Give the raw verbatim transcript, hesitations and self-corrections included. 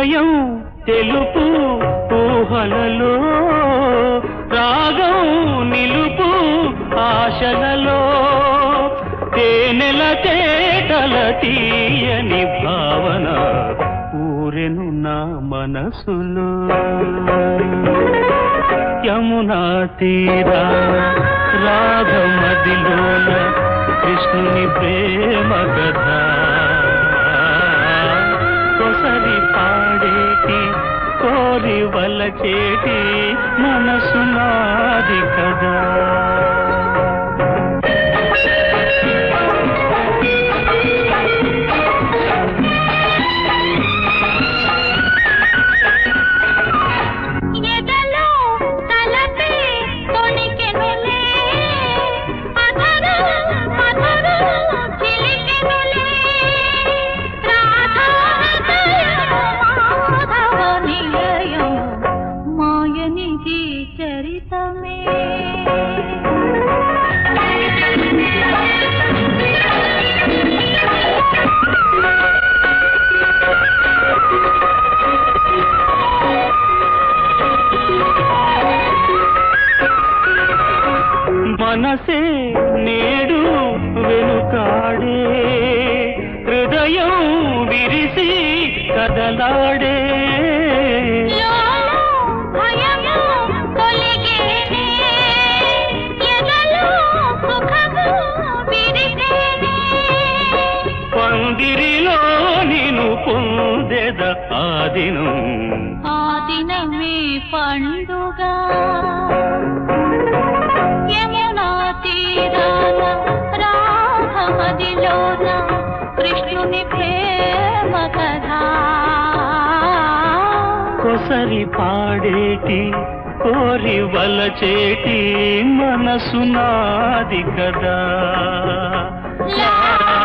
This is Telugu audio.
హృదయం తెలుపు ఊహలలో, రాగం నిలుపు ఆశలలో, తేనెల తేటల తీయని భావన ఊరెను నా మనసులో. యమునా తీరా రాగమదిలోన కృష్ణుని ప్రేమ కథ, కొసరి పాడేటి కోరి వలచేటి మనసు నాది కదా. మనసే నేడు వెనుకాడే, హృదయం విరిసి కదలాడే, పందిరిలో నిను పొందెద ఆదినం, ఆదినమే పండుగ. యమునా తీరాన రాగమదిలోన కృష్ణుని ప్రేమ కథ, కొసరి పాడేటి కోరి వలచేటి మనసు నాది కదా.